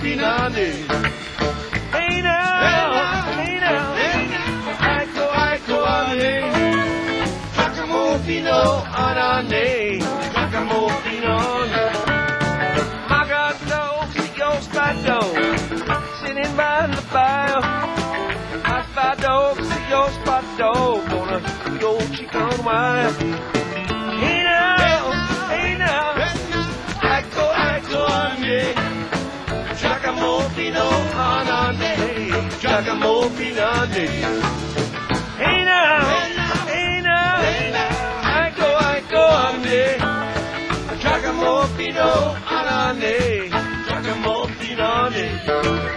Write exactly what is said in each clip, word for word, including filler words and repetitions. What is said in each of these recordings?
finale. Hey now, hey now, Aiko, Aiko, Ane. Giacomo Fino, Anane. Giacomo Fino. Magato, Sio Spado. Sitting by the fire. My Spado, Sio Spado. Gonna go chicken wire. Hey now, hey now, Aiko, Aiko, Ane. Giacomo Fino, Anane. Giacomo Finale. Hey now, hey now, Aiko, Aiko, Ane. Giacomo Fino, Anane. Giacomo Finale.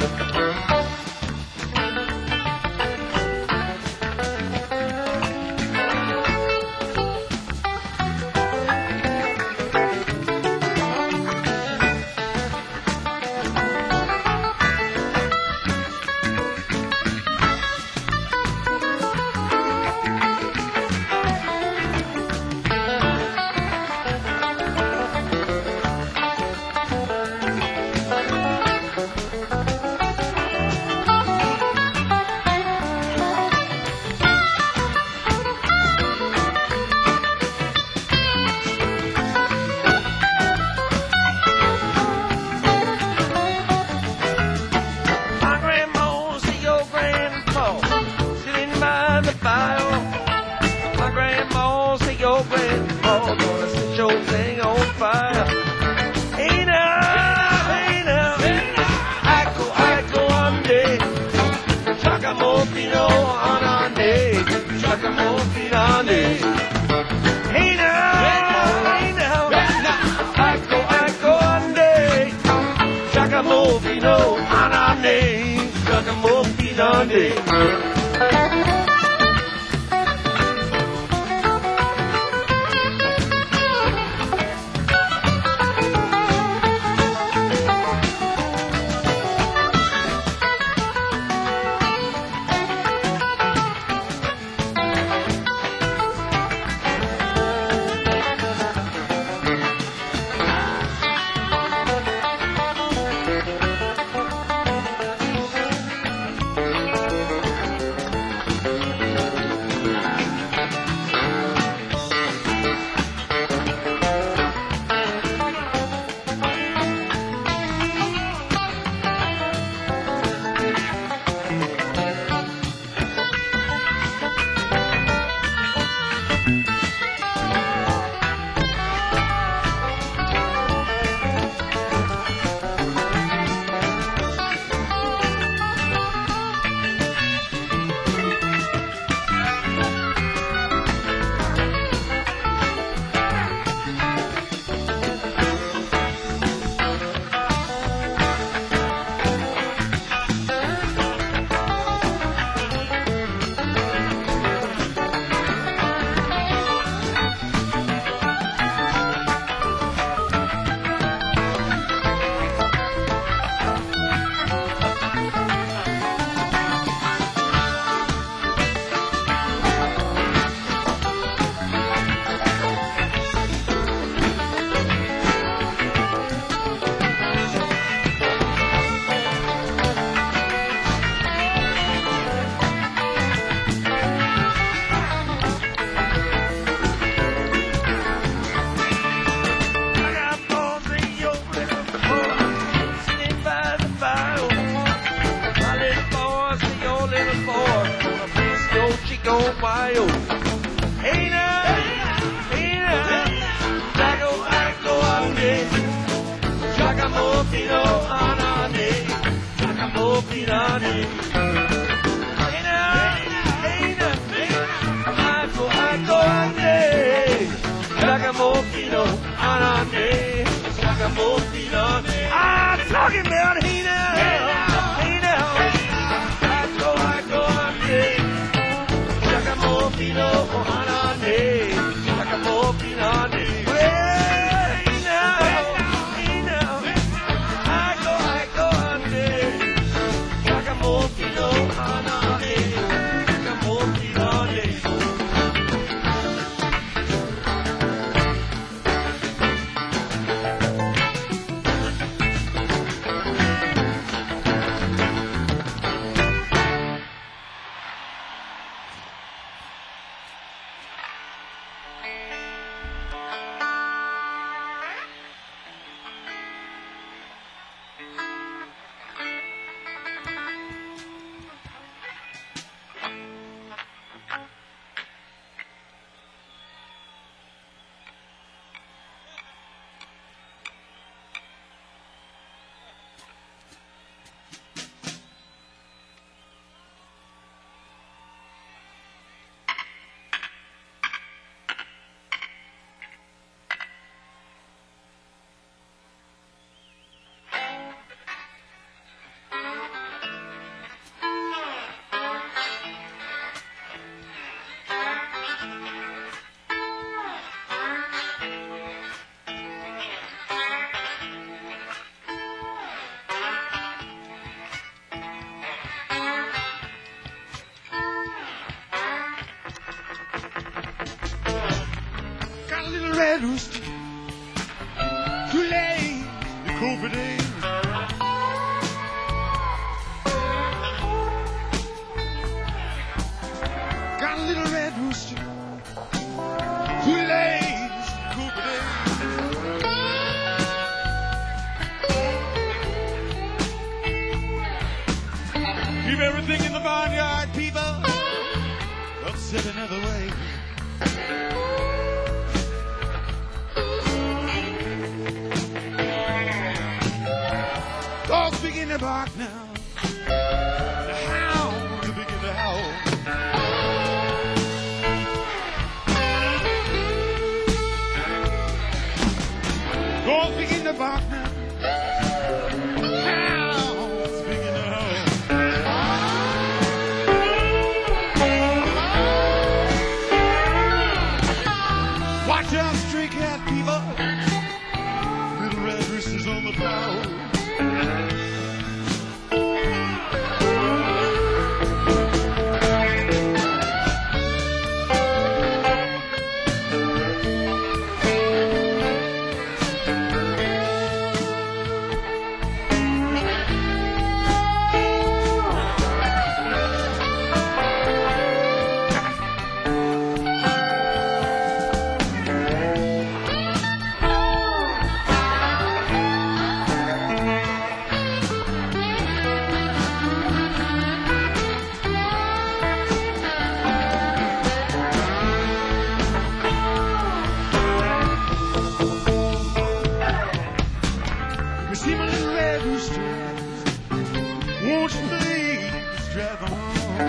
I'm talking about hey now, hey now, I go, I go, I'm dead. Giacomo Fino, Anane, Giacomo Finale. Well, hey now, hey now, I go, I go, I'm dead. Giacomo Fino. little red rooster who lays the crow for days. Got a little red rooster who lays the crow for days. Keep everything in the barnyard, people. Upset another way. Dogs begin to bark now. The hounds begin to howl. Dogs begin to bark now. Hounds begin to howl. Watch out, stray cat people. Little red roosters on the prowl. See my little red rooster, won't you please drive on?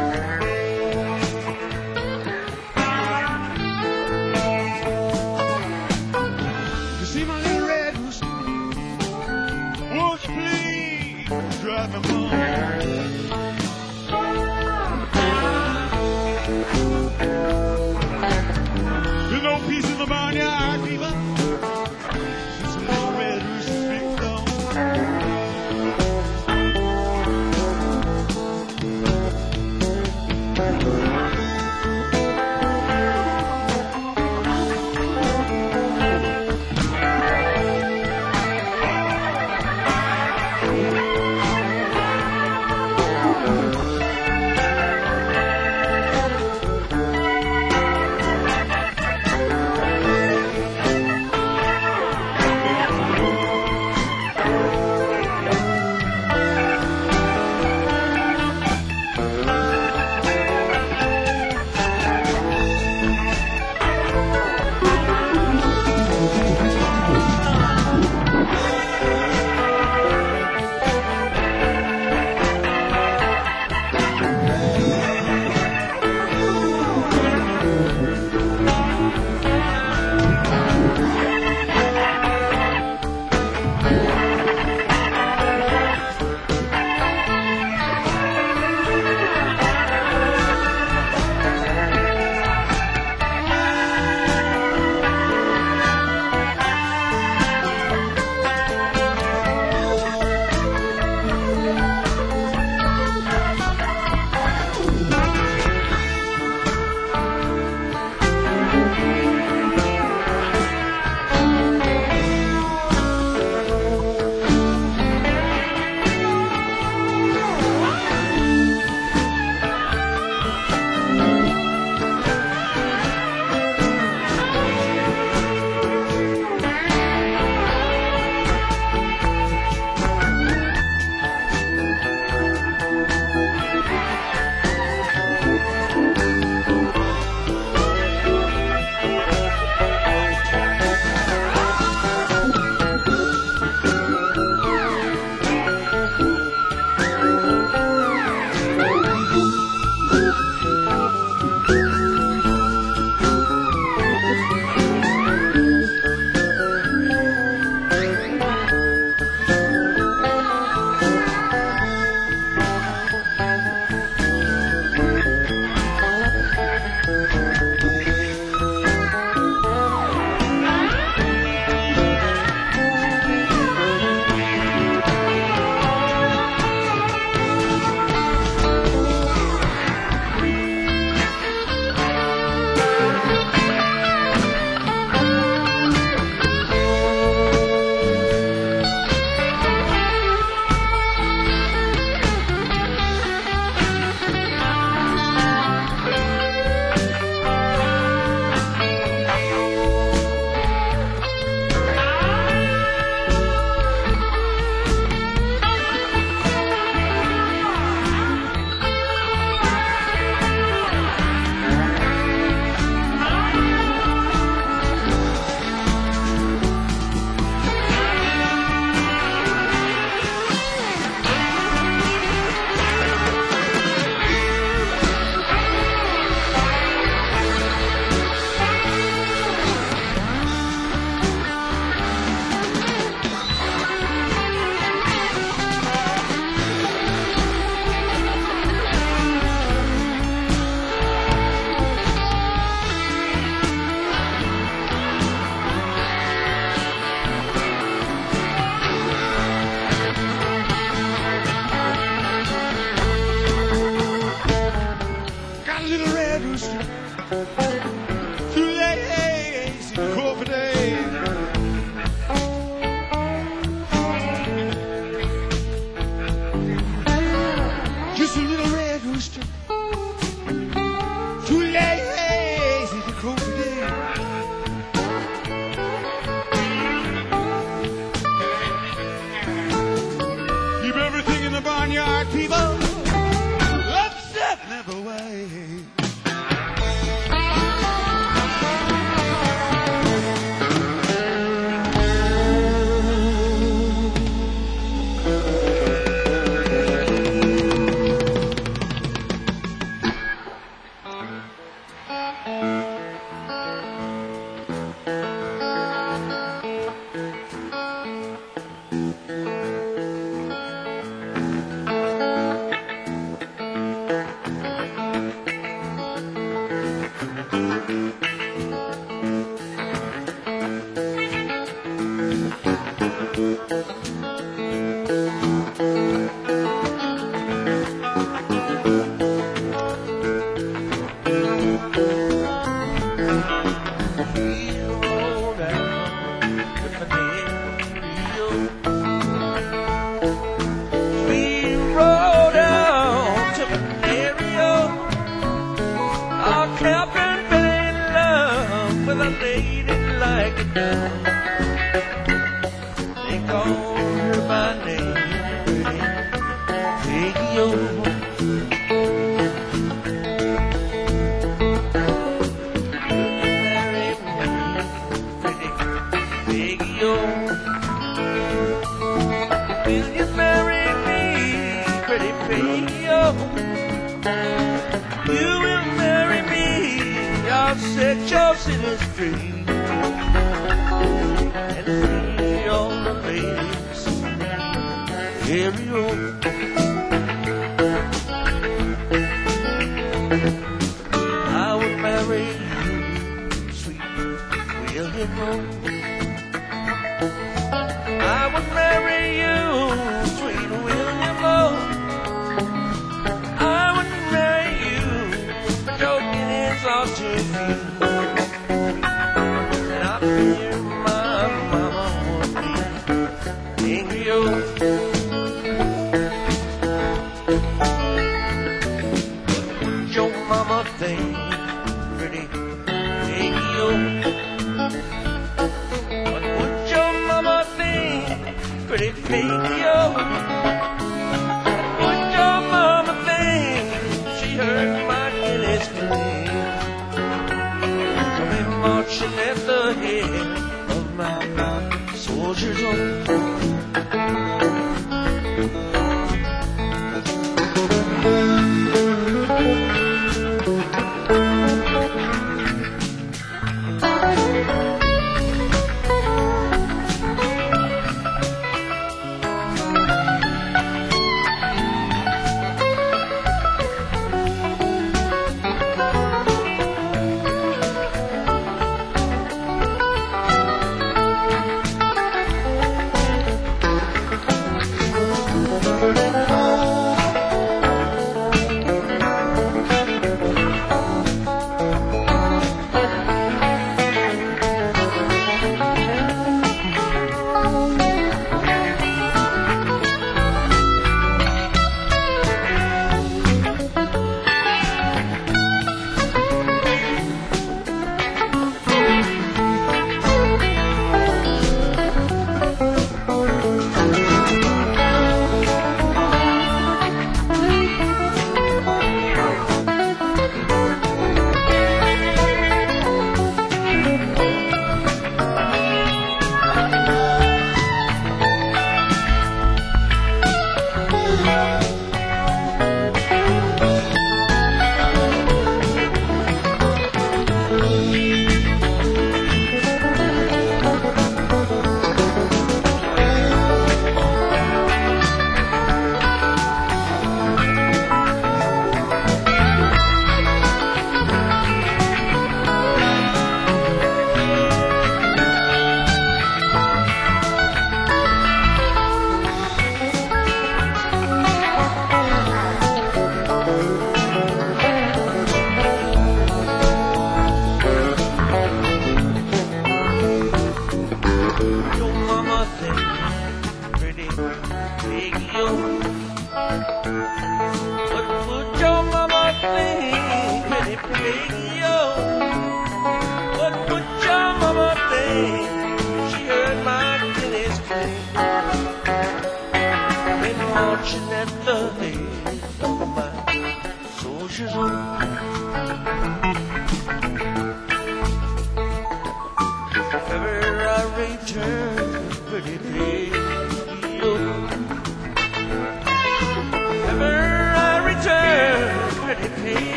You see my little red rooster, won't you please drive on? There's no peace in the barnyard, people. Since the little red rooster's big gone.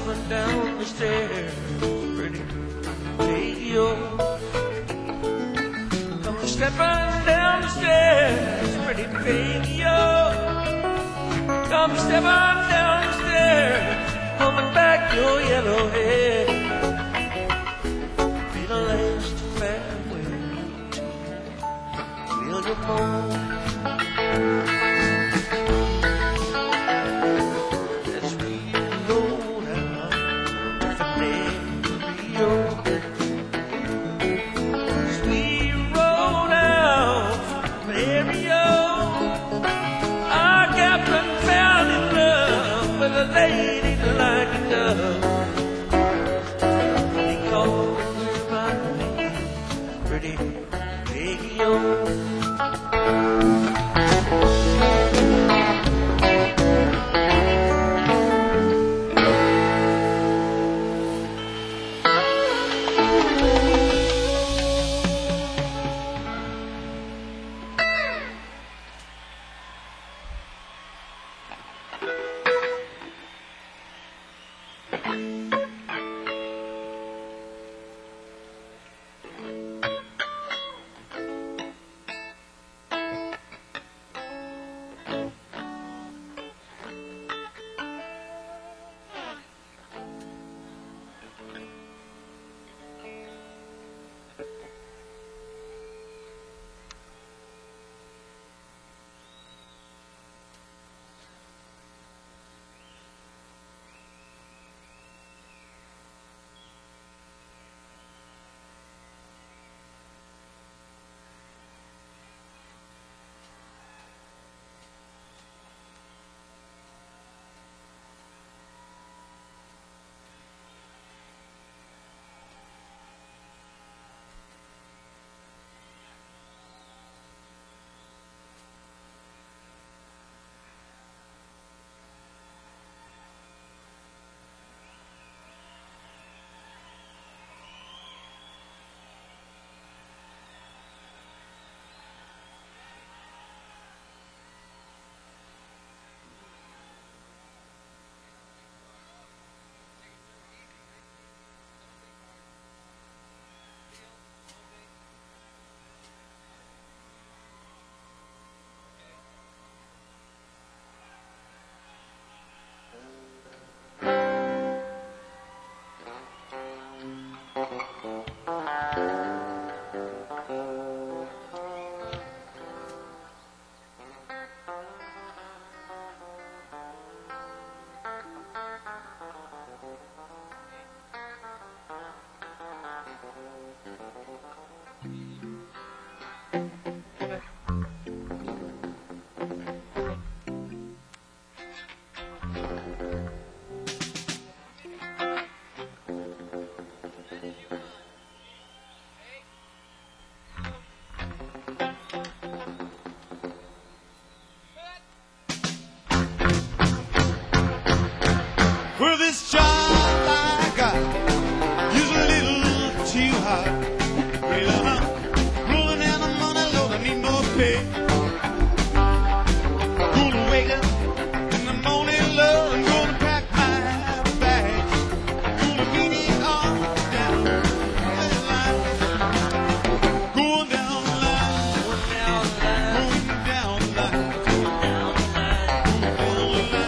stepping down the stairs, pretty lady, oh. Come stepping down the stairs, pretty lady, oh. Come stepping down the stairs, coming back your yellow hair. Be the last farewell to William Moore. As we roll down Rio, as we roll down Rio, our captain fell in love with a lady like a dove. He called her by name, pretty lady, oh. Well, this job I got is a little too hot. Well, I'm rolling out of money, Lord, I need more pay. Gonna wake up in the morning, Lord, I'm gonna pack my bags. Gonna beat it all down the line. Going down the line. Going down the line. Going down the line. Going down the line. Going down the line.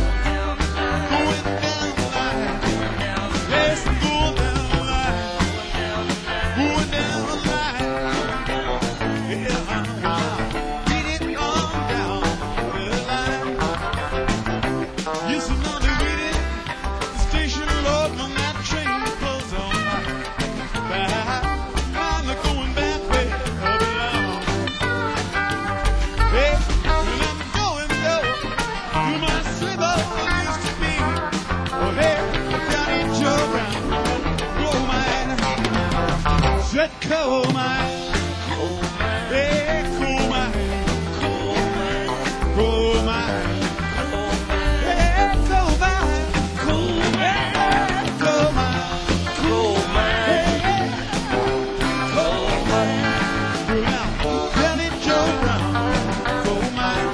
Coal mine, coal mine, hey, coal mine, coal mine, coal mine, hey, coal mine, coal mine, coal mine, coal mine, hey, coal mine. Now, tell it, Joe Brown, coal mine.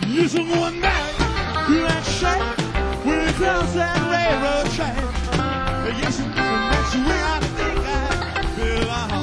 Listen one night to that shack when it crossed that railroad track. Yes, that's where I think I belong.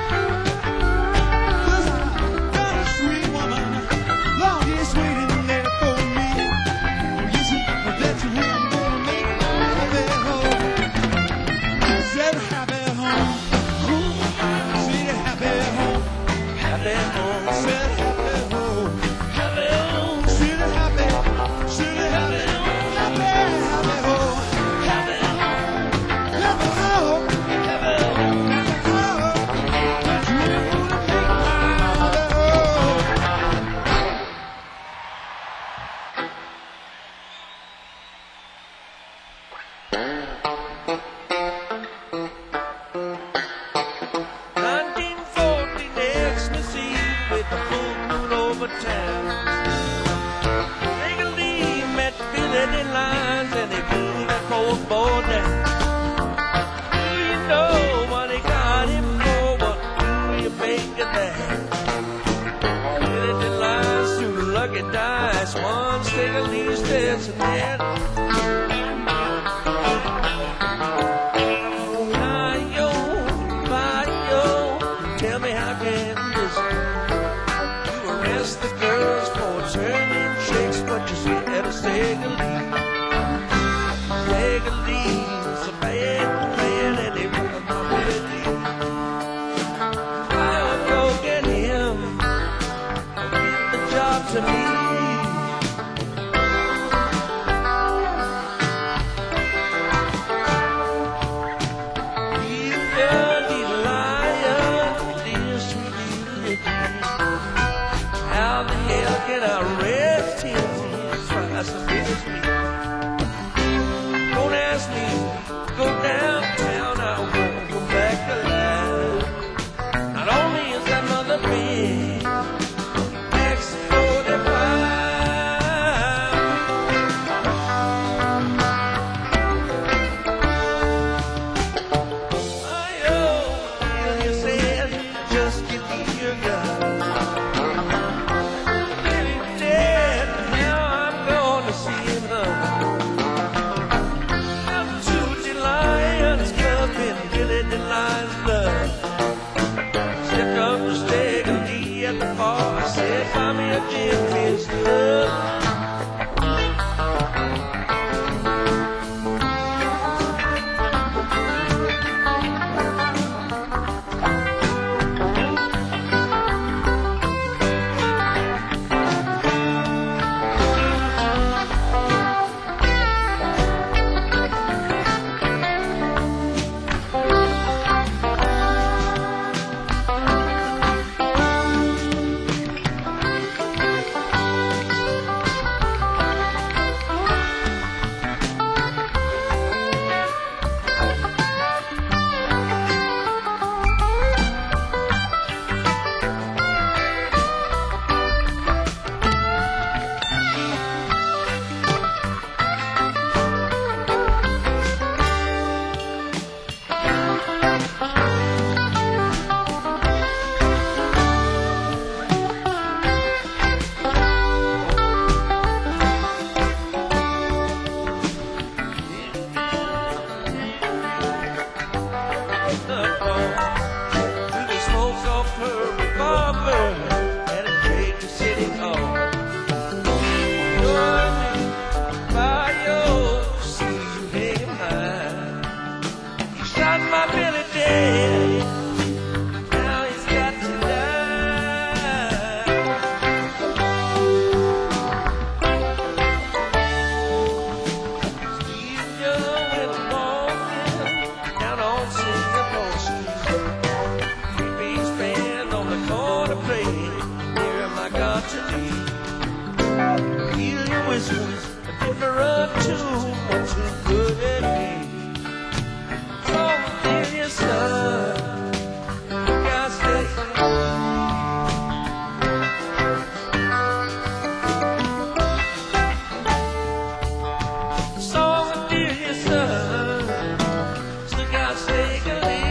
'Cause I got a sweet woman, longest waiting there for me. Yes, that's where I'm gonna make my happy home. Said happy home, said happy home, Happy home, said happy home. happy home, Said happy, said happy, happy, happy home, happy home, happy home, happy home. happy home. That's where I'm gonna make my happy home. nineteen forty Xmas Eve with the full moon over town. Take a leave, met Billy in lines and they blew that poor boy down. Do you know what he got him for? What do you make of that? Billy in lines through lucky dice. One's take a leave, steps and that. Hi-yo, hi-yo, tell me how can this you arrest the girls for turning tricks, but you scared to take a leave. Take a leave, it's a bad plan and they ruin my ability. I'll go get him, I'll give the job to me. You dirty liar, dear sweet little how the hell can I rest him? Twice as big as me. Don't ask me, go downtown, I won't go back alive. Not only is that mother big, X forty-five. I oh, you said, just give me your gun. Dead, now I'm gonna see him hung. I'm Tuesday Lions Club in Billy the Lion's blood. Stepped up to stake a knee at the bar. I said, buy me a gin fizz love. whistles, I didn't run too much too good at me. Oh, dear son, God stay. Song, dear son, still got to say good day.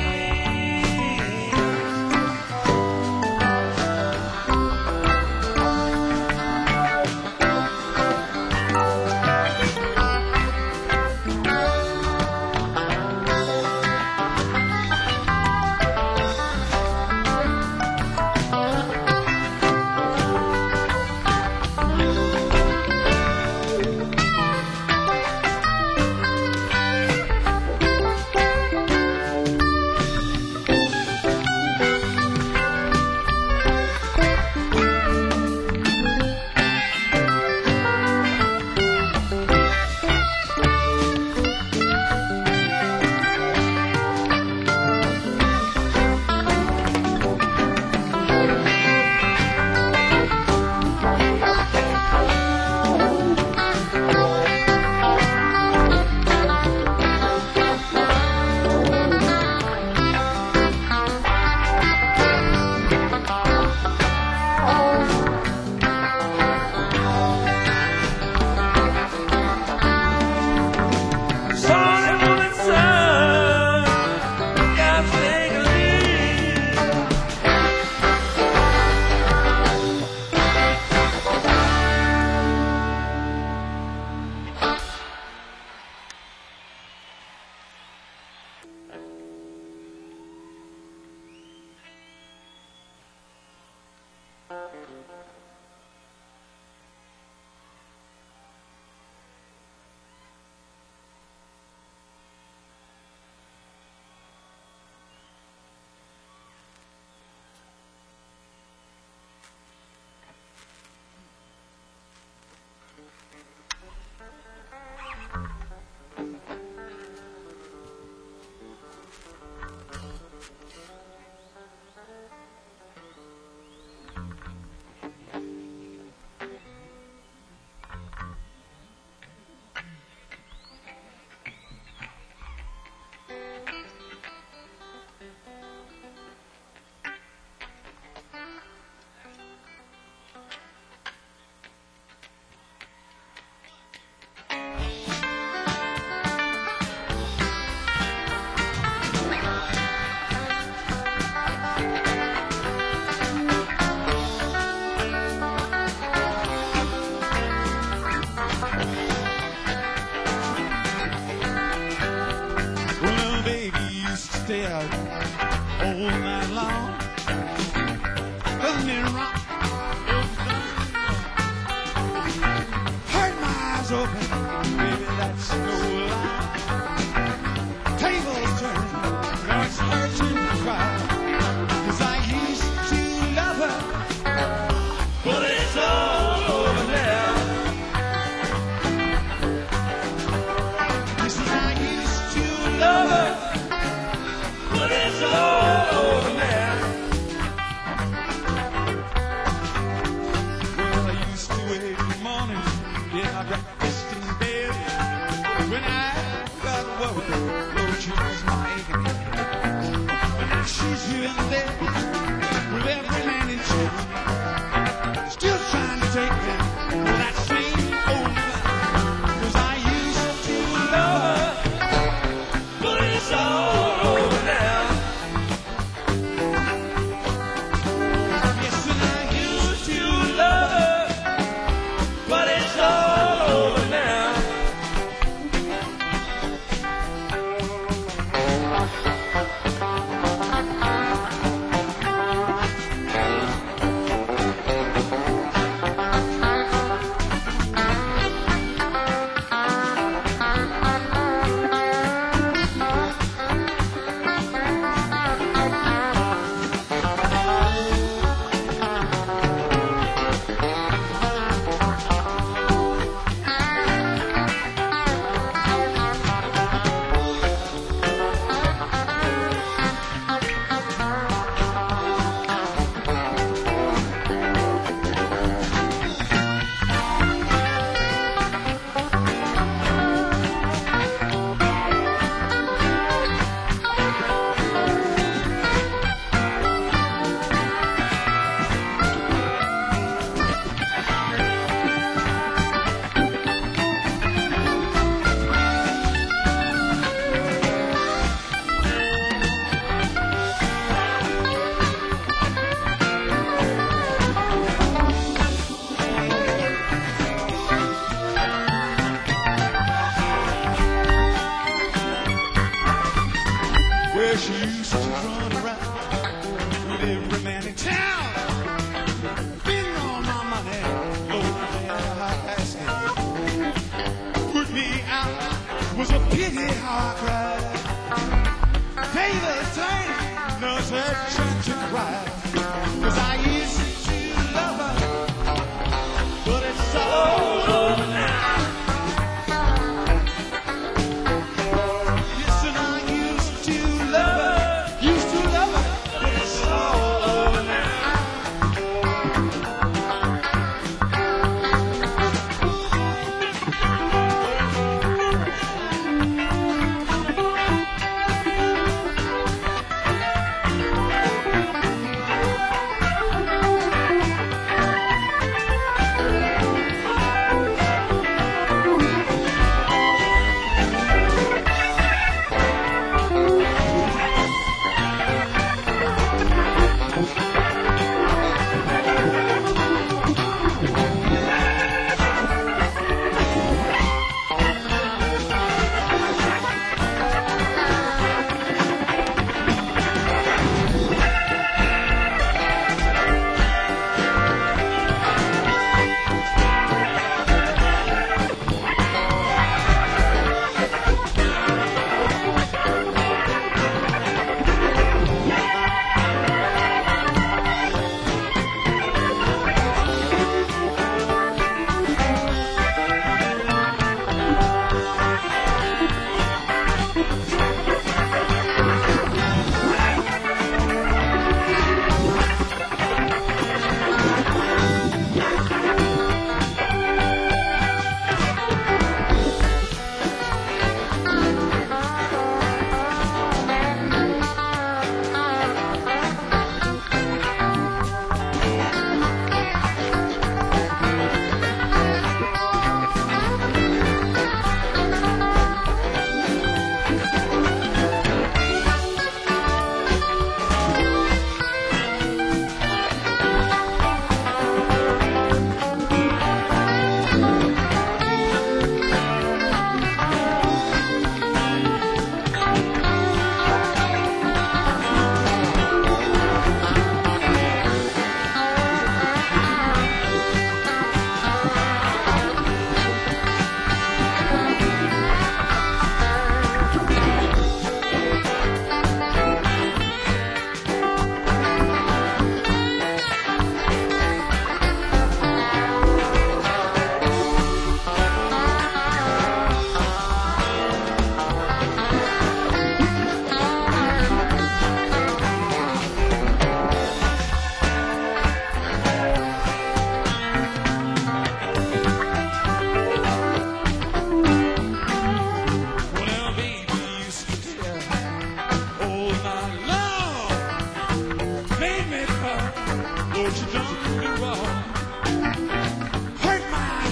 doors open, baby, that's no lie. Tables turn, now it's her turn to cry. 'Cause I used to love her, but it's all over now. This is I used to love her, but it's all over now. Well, I used to wake in the morning, get my breakfast in bed. When I got worried, Lord, she was my agony. But now she's here and there, with every man in chain, still trying to take me for that same old line. 'Cause I used to love her, but it's all over now. Yes, and I used to love her, but it's all over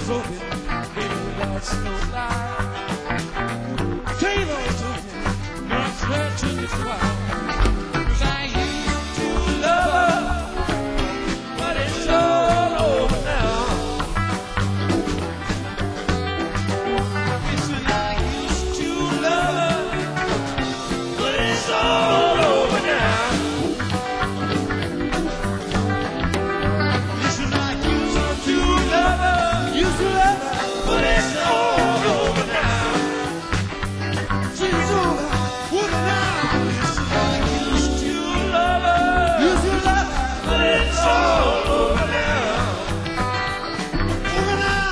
open, baby, that's no lie. Tables open, makes her to the choir. 'Cause I used to love her, but it's all over now. Listen, I used to love her, but it's all over now. Listen, I used to love her, used to love her, but it's all over now. She's over, what now? Listen, I used to love her, used to love her, but it's all over now. Over now.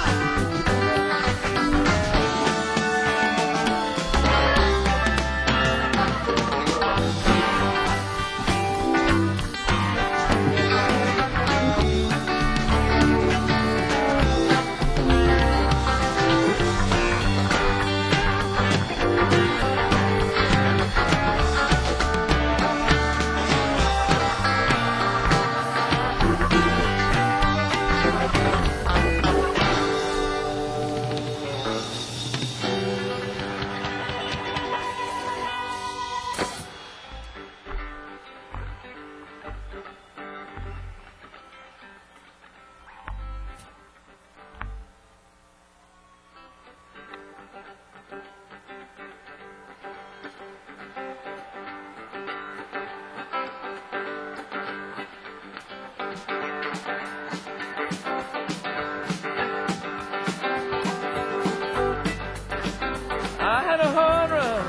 I had a hard run,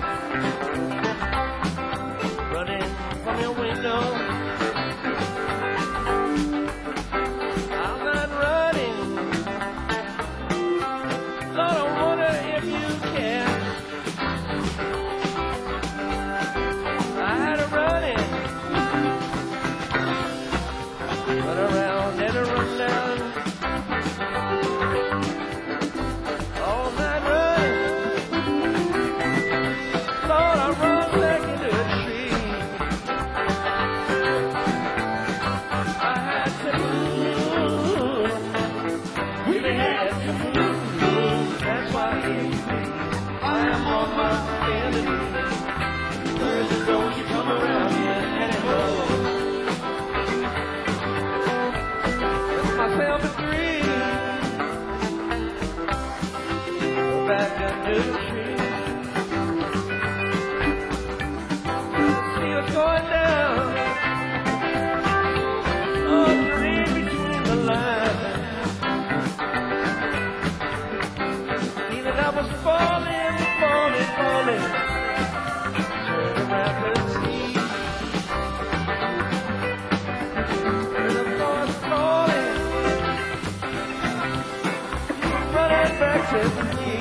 running from your window. I'm not running, Lord, I wonder if you care. I had a running, run around and a run down. All night running, Lord, I run back into a tree. I had to move, really had to move. That's why I am on my bended knees. Thursday, don't you come around here anymore. Left myself a dream, back under the tree. See what's going down. Oh, you're in between the lines. See that I was falling, falling, falling. Turn around and see. And the floor's falling. Running back to me.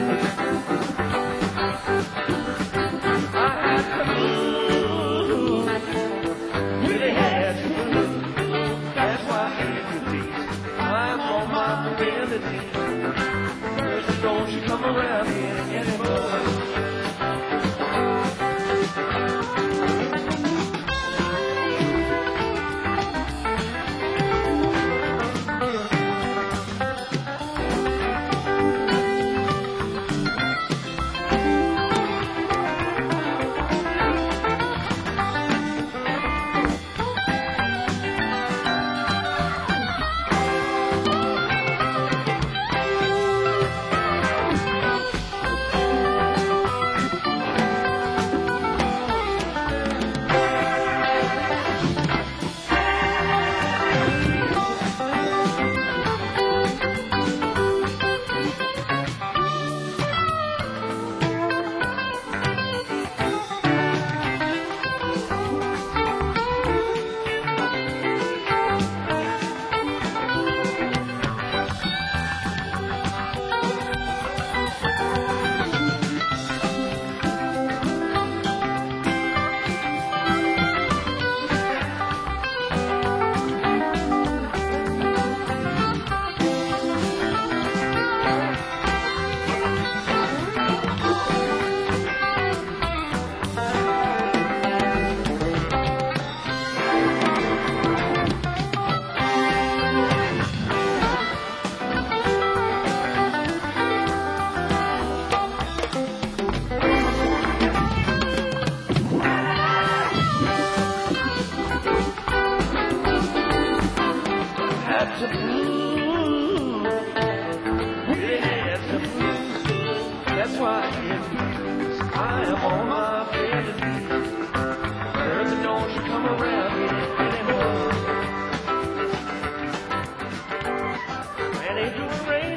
I had to move, really had to move. That's why I hate to be. I'm on my bended knees. Thursday, don't you come around here anymore.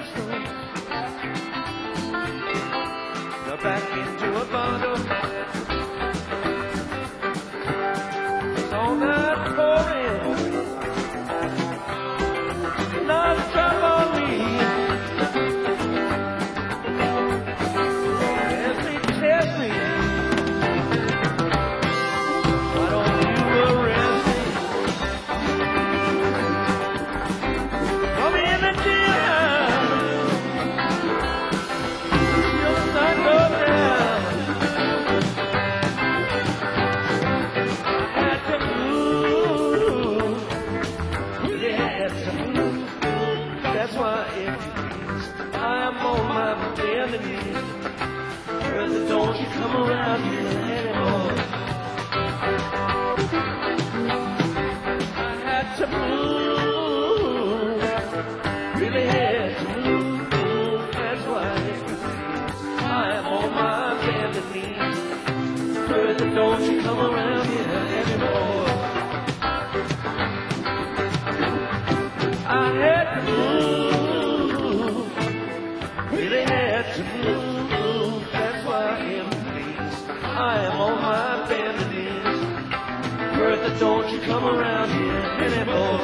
peaceful. Now back into a bundle. It's all that pouring. Not a drop on me. Test me, test me. Why don't you arrest me? Call me in the jailhouse. Till the sun goes down. I had to move. Really had to move. That's why if you please, I'm on my bended knees. Brother, don't you come around here anymore. I had to move, really had to move. That's why if you please, I'm on my bended knees. Brother, don't you come around here anymore. I had to move, really had to move. That's why if you please, I am on my bended knees. Bertha, don't you come around here anymore.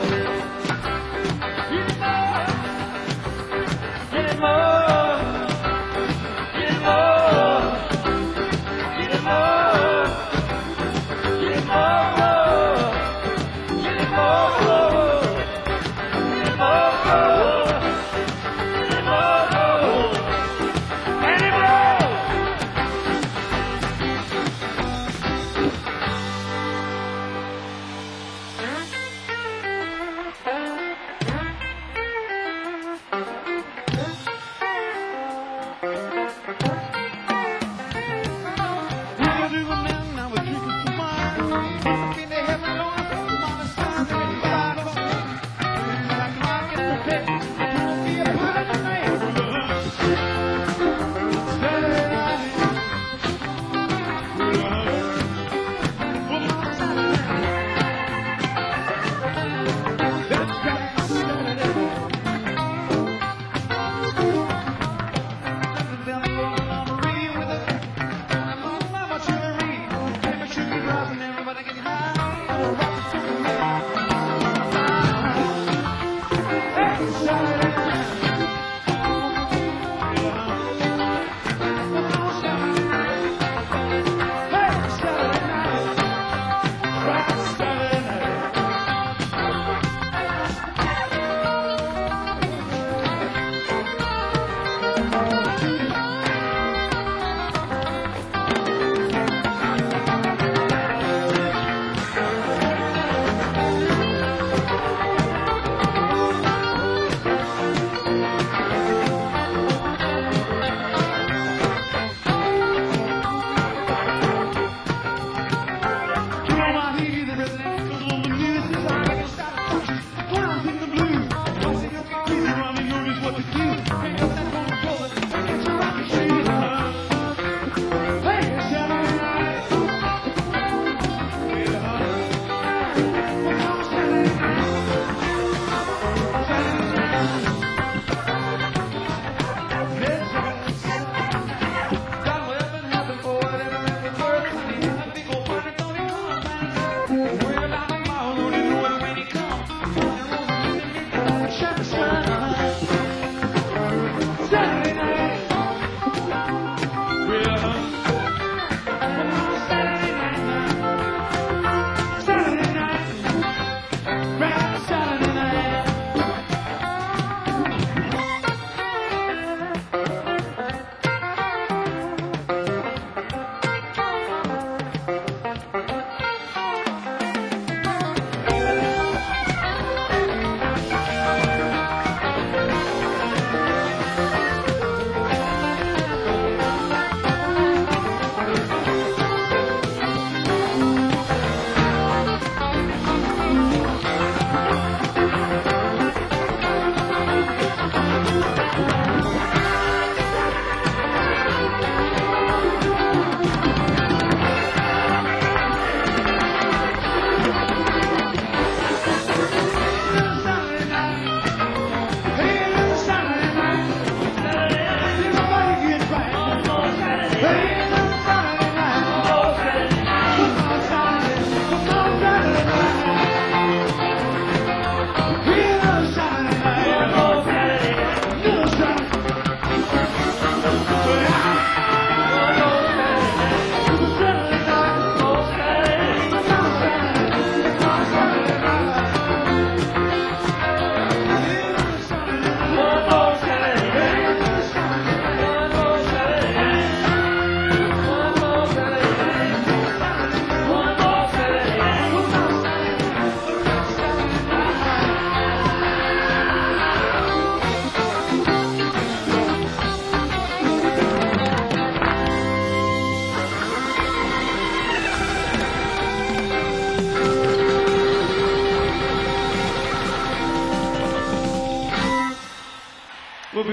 Anymore, anymore, anymore, anymore, anymore, anymore.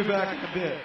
be back in a bit.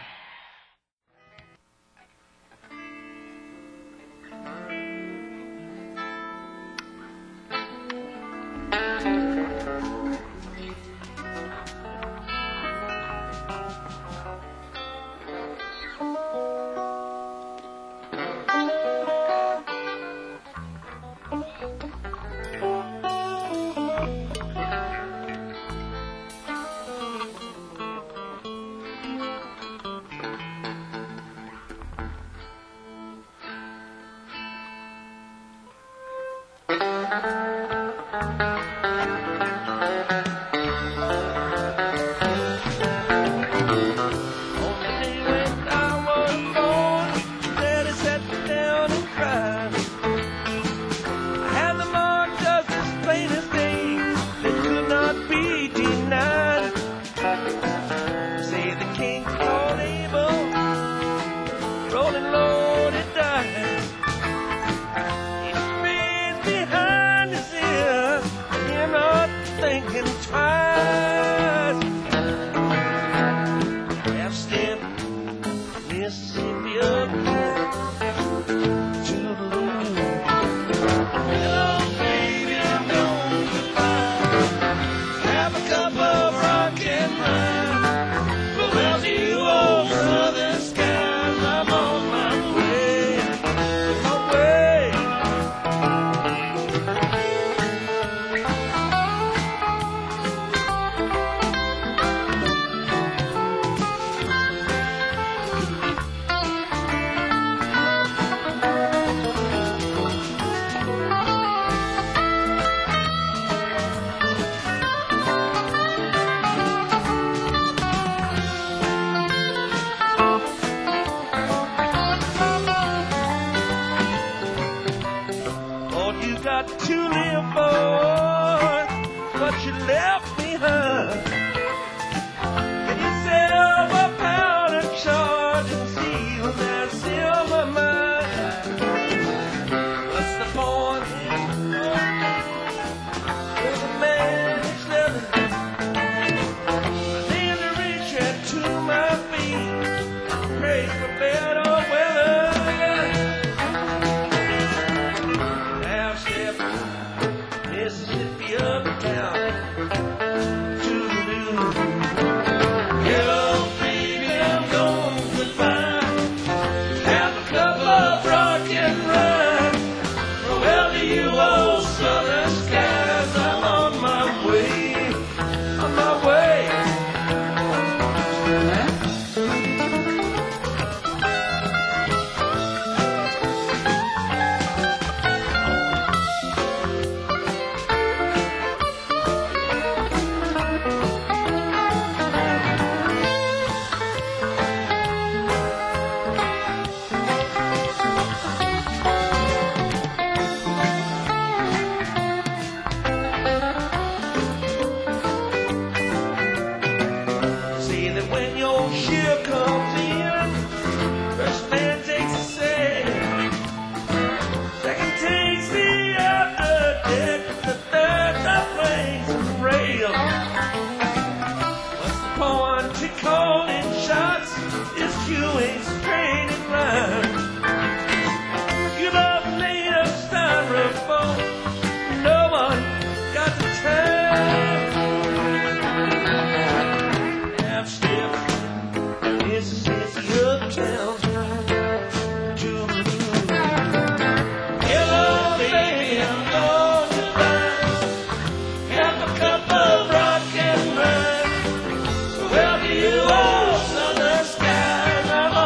Well, you all southern skies, I'm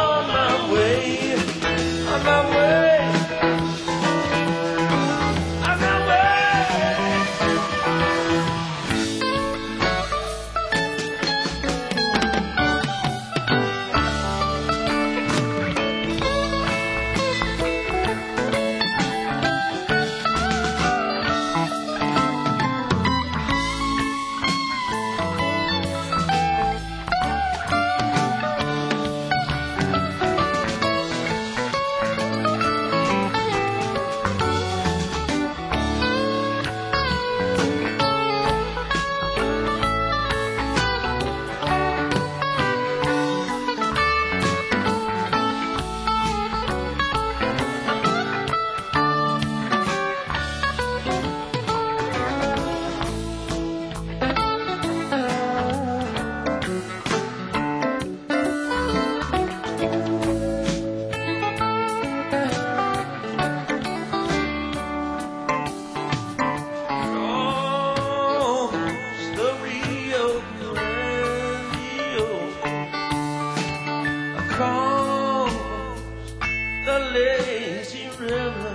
lazy river,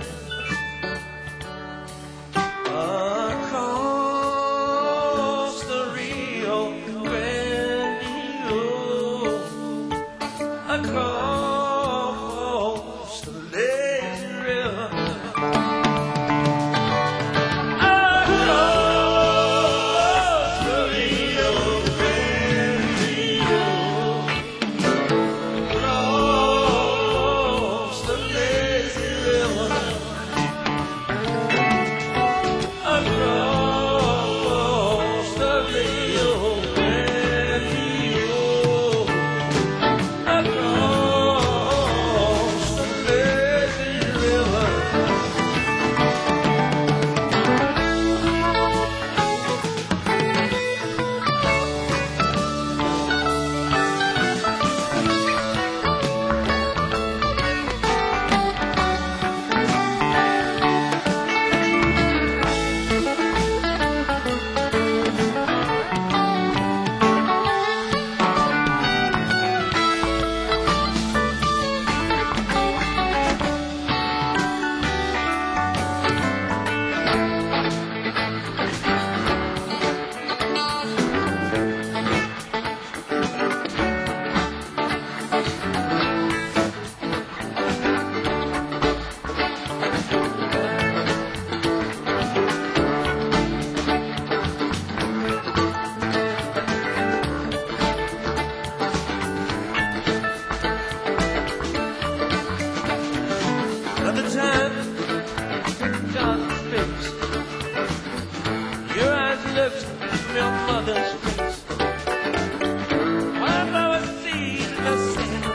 across the Rio Grande, across the lazy river, across the Rio Grande, across the lazy river, across the Rio Grande, across the lazy river. Another time, John speaks. Your eyes looked from your mother's face. Wildflower seeds in the sand.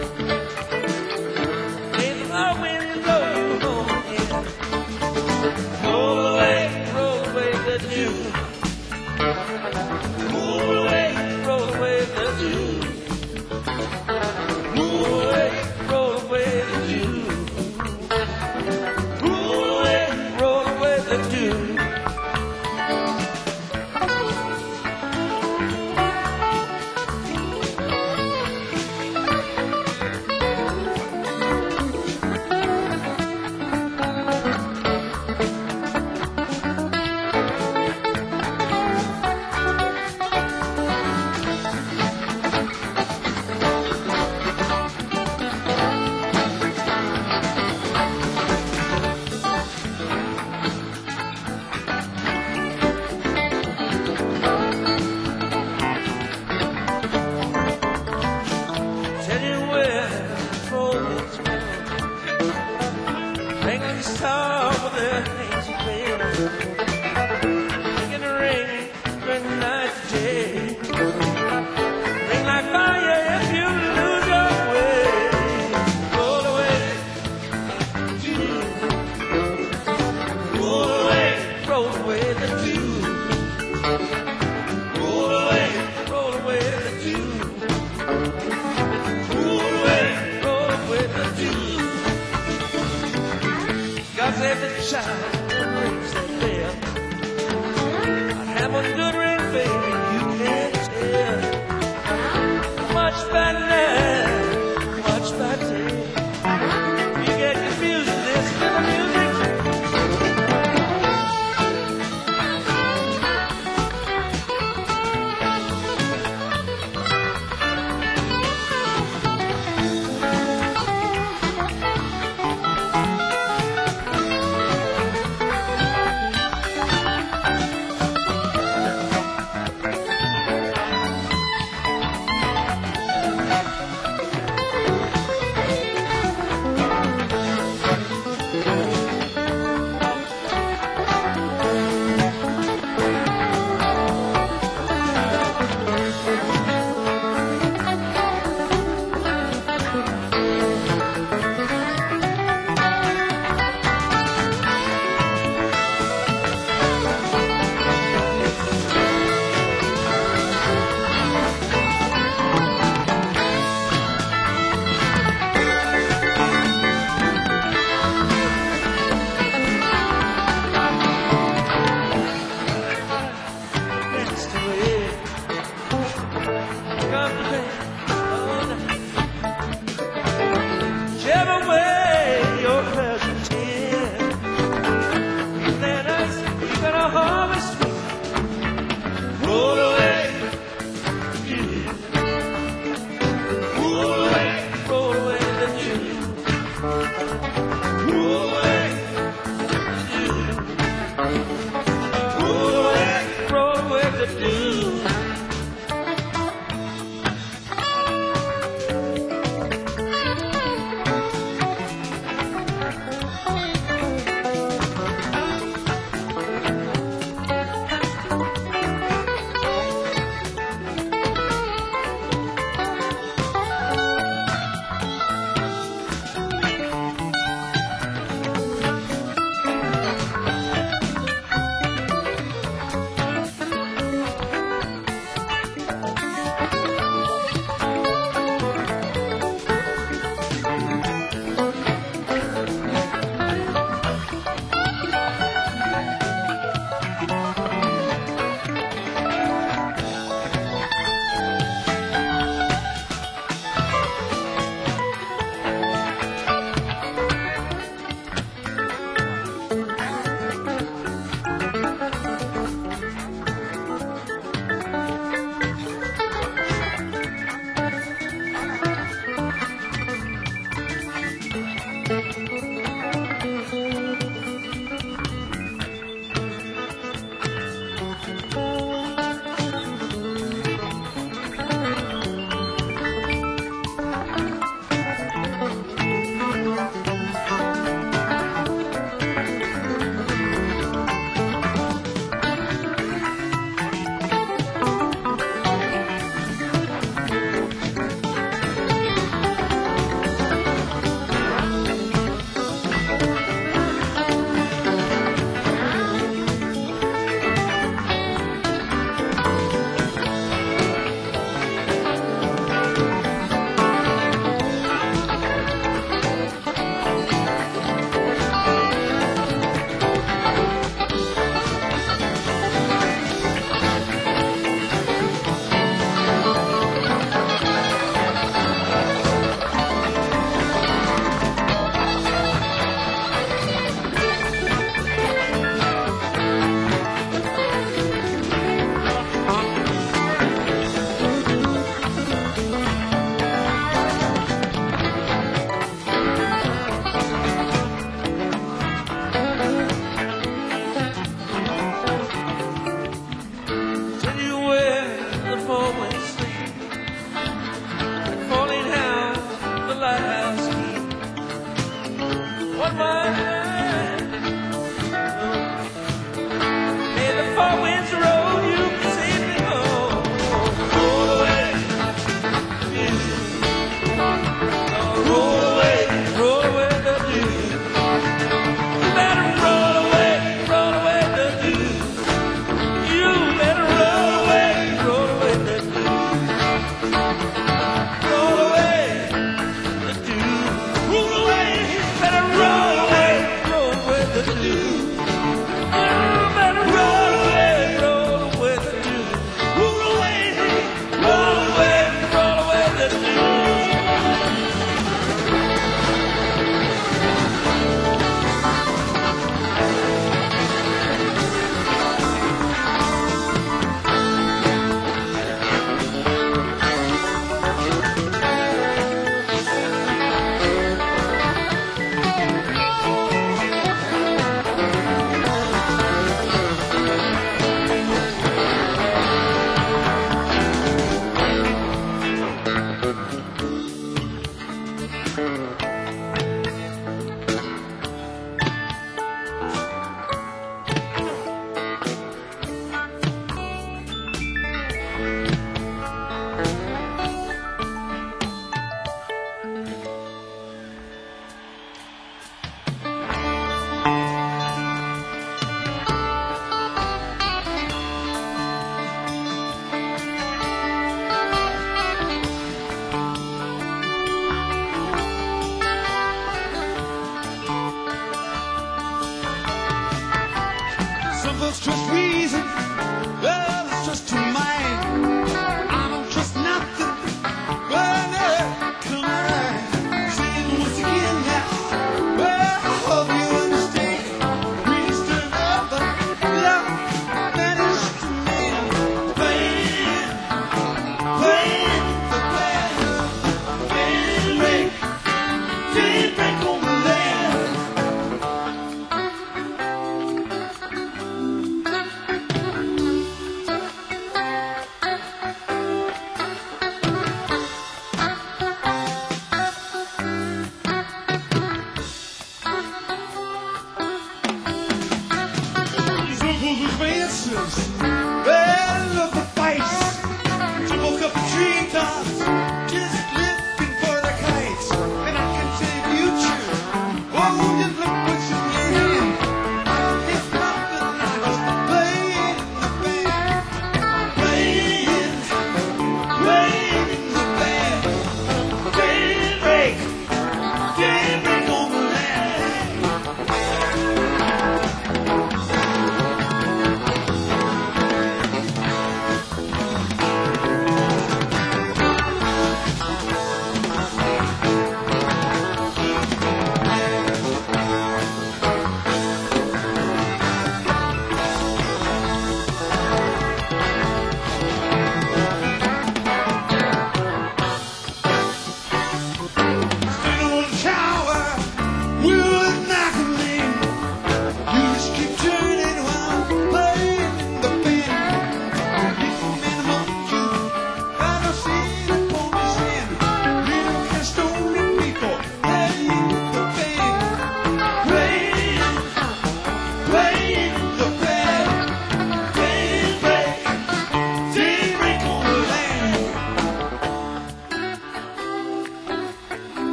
May the low wind blow you home again. Roll away, roll away the dew. Roll away, roll away the dew. Roll away, roll away the dew. Roll away, roll away the dew. Tell you where the flowers go. Hanging star with their hazy veil. Making it rain from night to day. Ring like fire if you lose your way. Roll away, dew. Roll away, roll away the dew. Roll away, roll away the dew. Roll away, roll away the dew. God save the child that rings that bell. I have a good ring, baby, you can't tell. Much better now, much better. You get confused with this little music.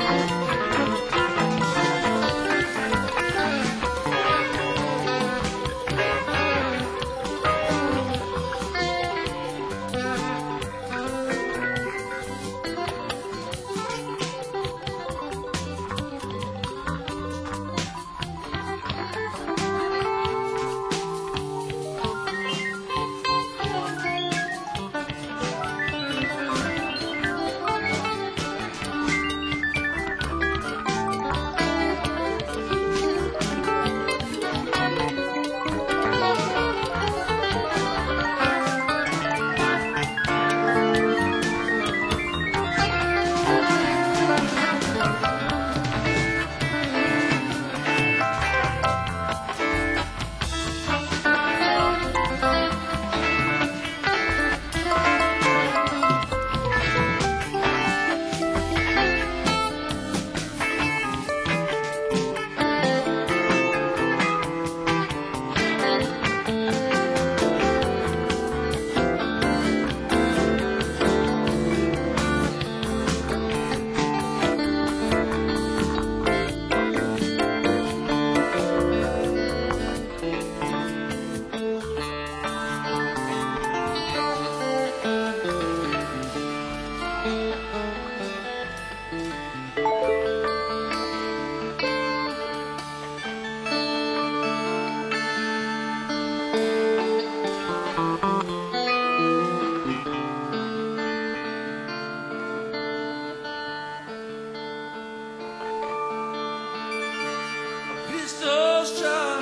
Pistol shot,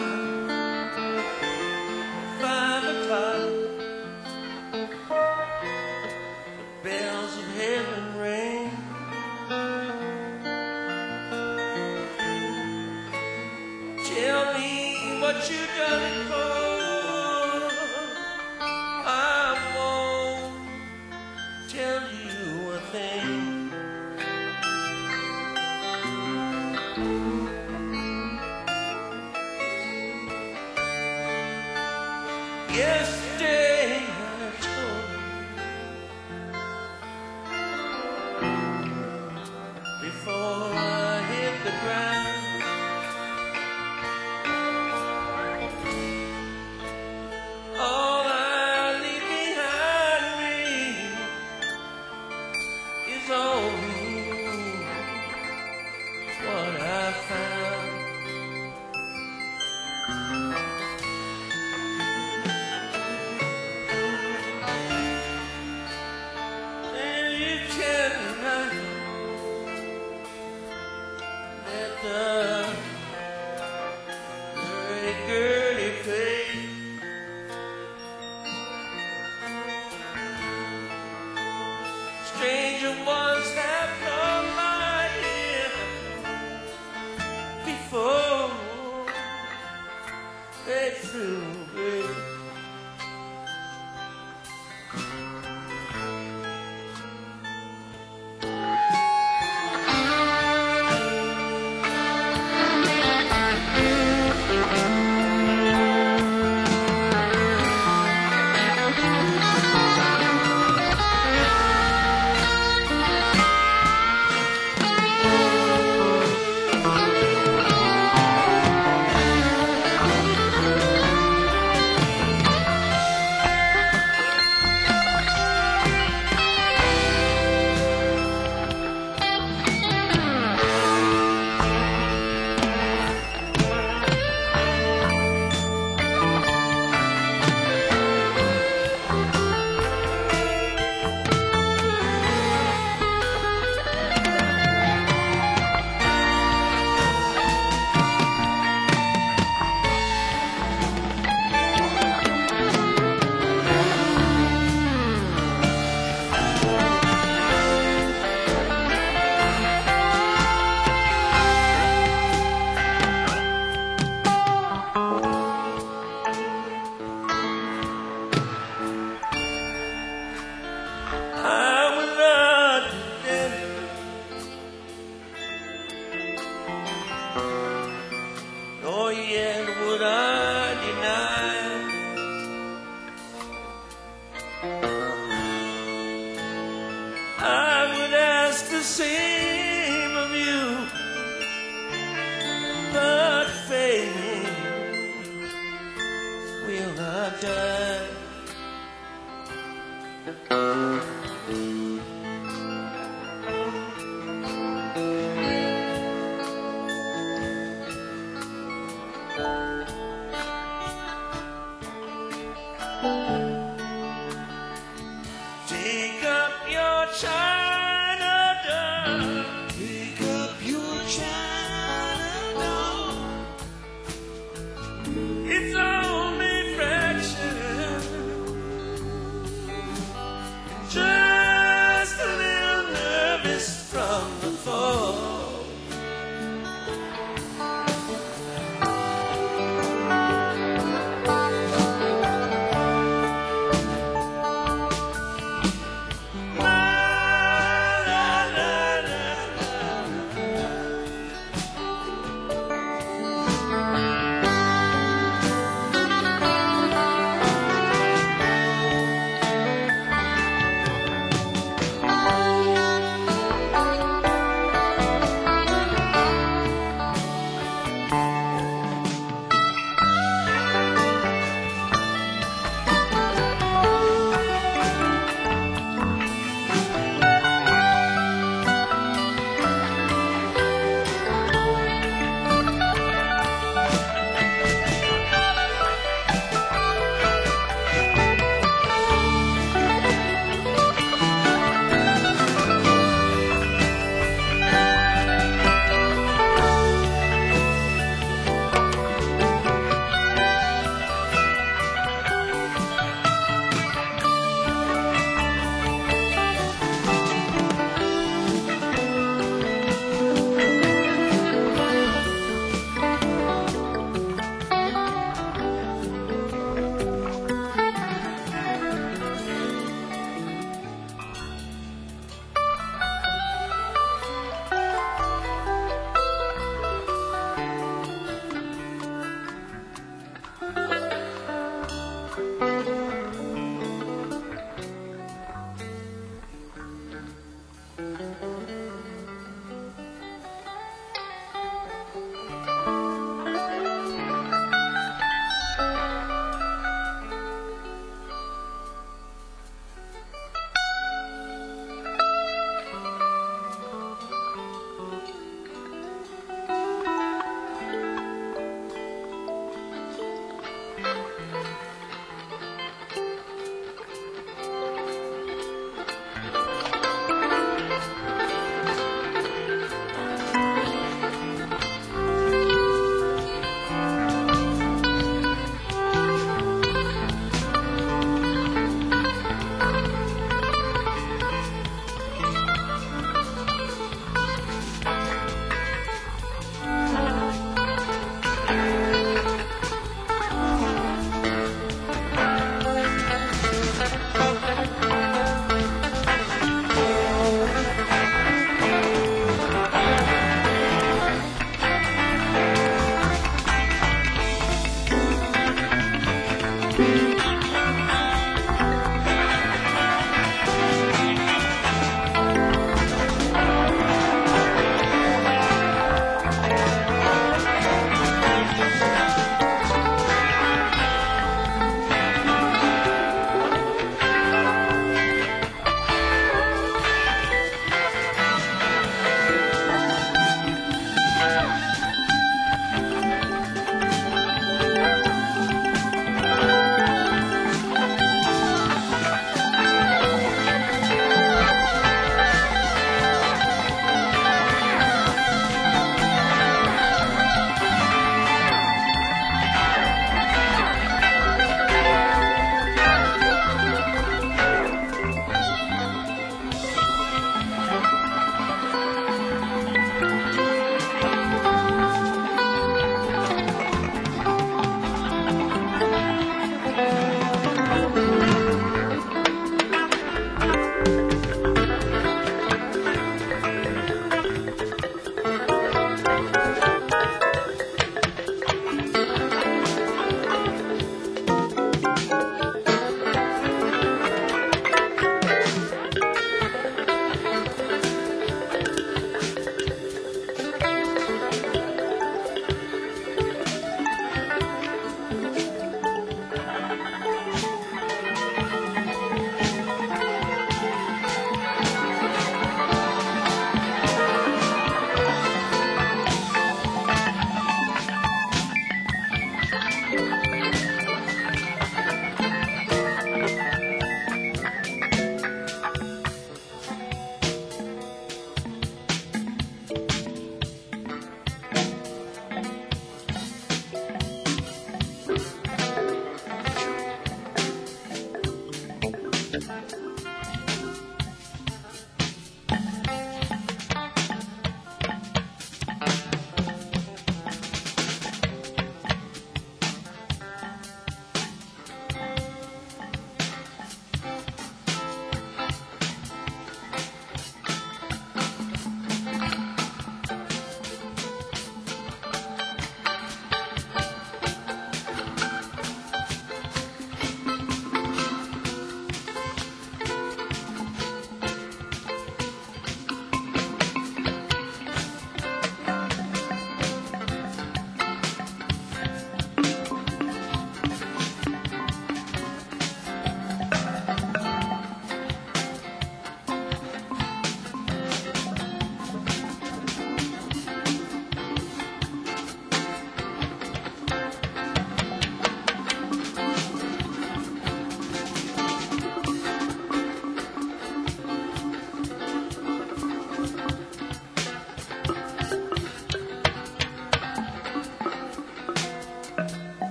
five o'clock. The bells of heaven ring. Tell me what you done it for. I won't tell you a thing. Yesterday I told you before I hit the ground. All I leave behind me is only what I found. The girly, girly face. Stranger ones have come by here before they flew away.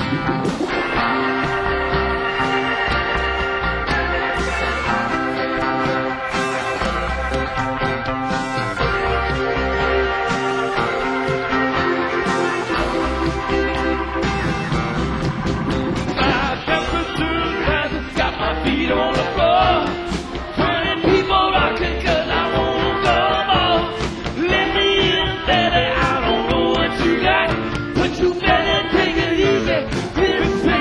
You better take it easy.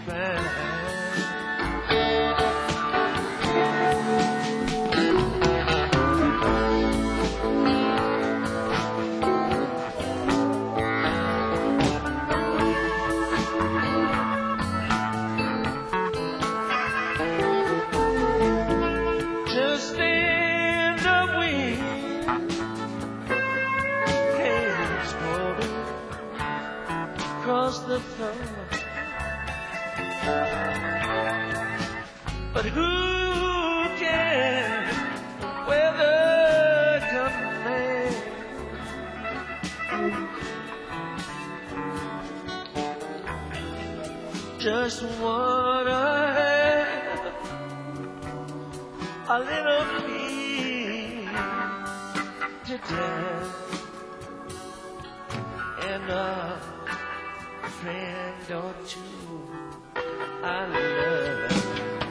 fine. Just in the wind, hands floating across the floor. But who can weather come just wanna have a little peace to tell, and a friend or two I love.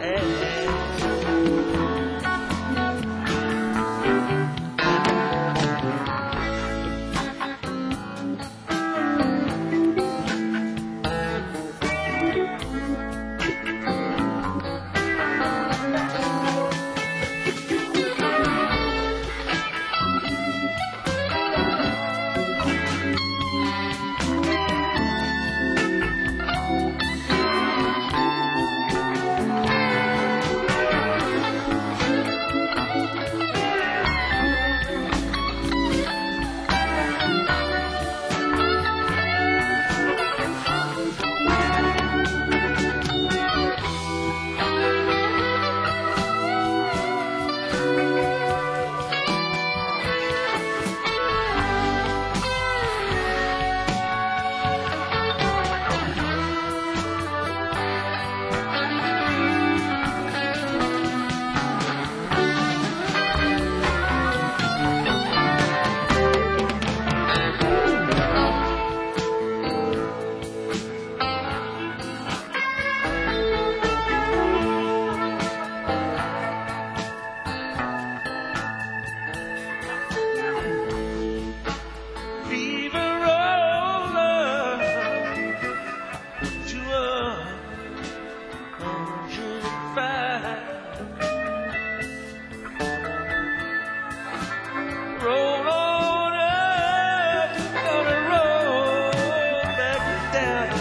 Roll on up, gonna roll back down.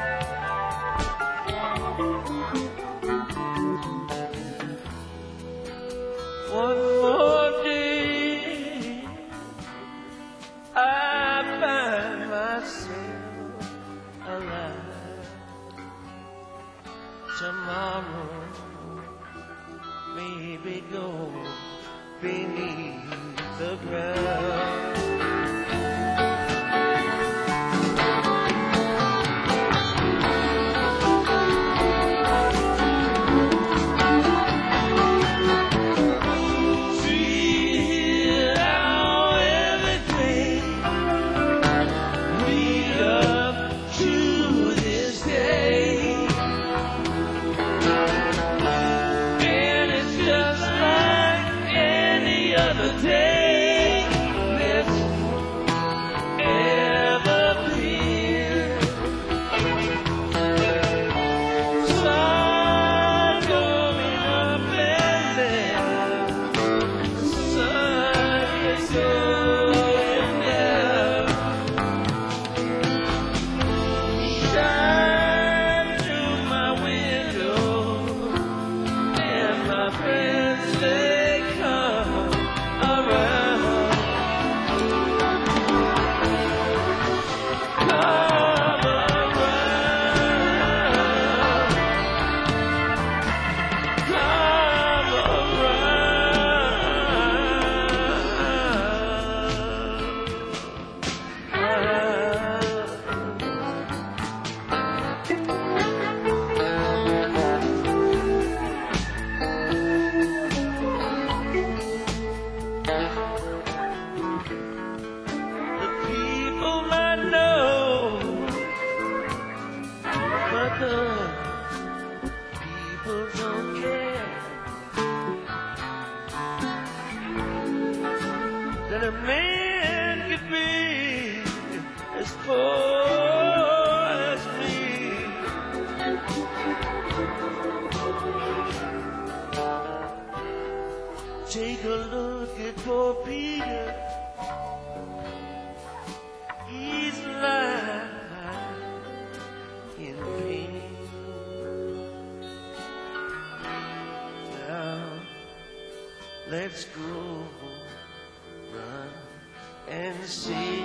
One more day, I find myself alive. Tomorrow, maybe go beneath the ground. See how everything lead up to this day, and it's just like any other day. People don't care that a man could be as poor as me. Take a look at poor Peter. He's lying in pain. Now let's go run and see.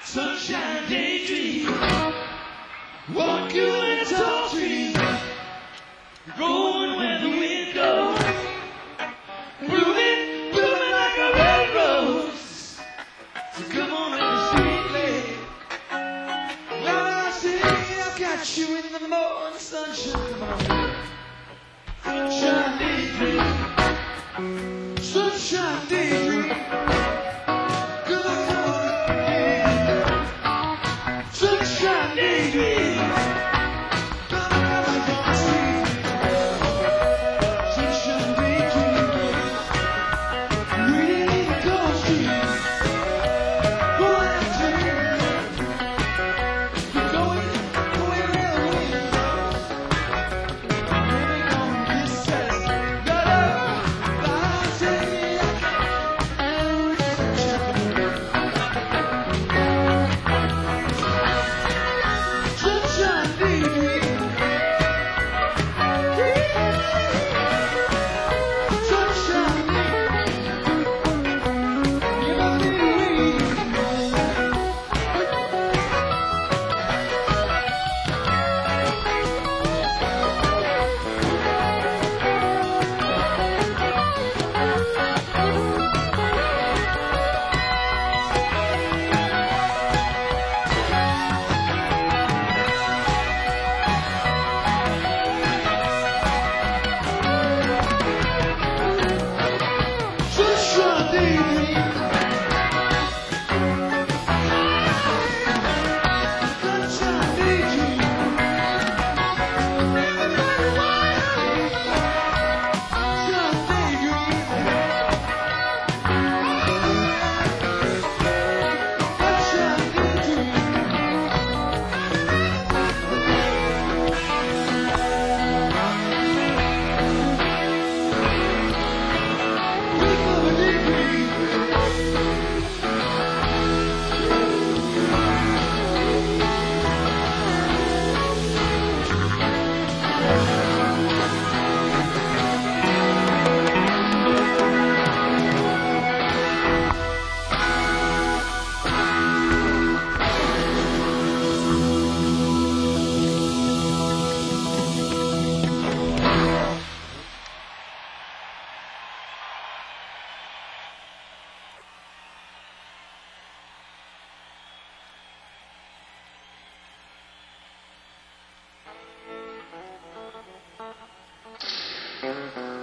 sunshine daydream. Walk you in the tall trees, going where the wind goes. Blooming, blooming like a red rose. So come on in the street, lady. Well, I say I got you in the morning sunshine. Come on. Sunshine daydream. Sunshine daydream. Come on, yeah. Sunshine daydream. Come on, yeah. Sunshine daydream. Really goes deep. Boy, I tell you, you're going, going real deep. Baby, don't be sad. La, la, la, I tell you. Sunshine daydream. Sunshine daydream. You know me. Sunshine daydream. Sunshine daydream. Sunshine daydream. Sunshine daydream.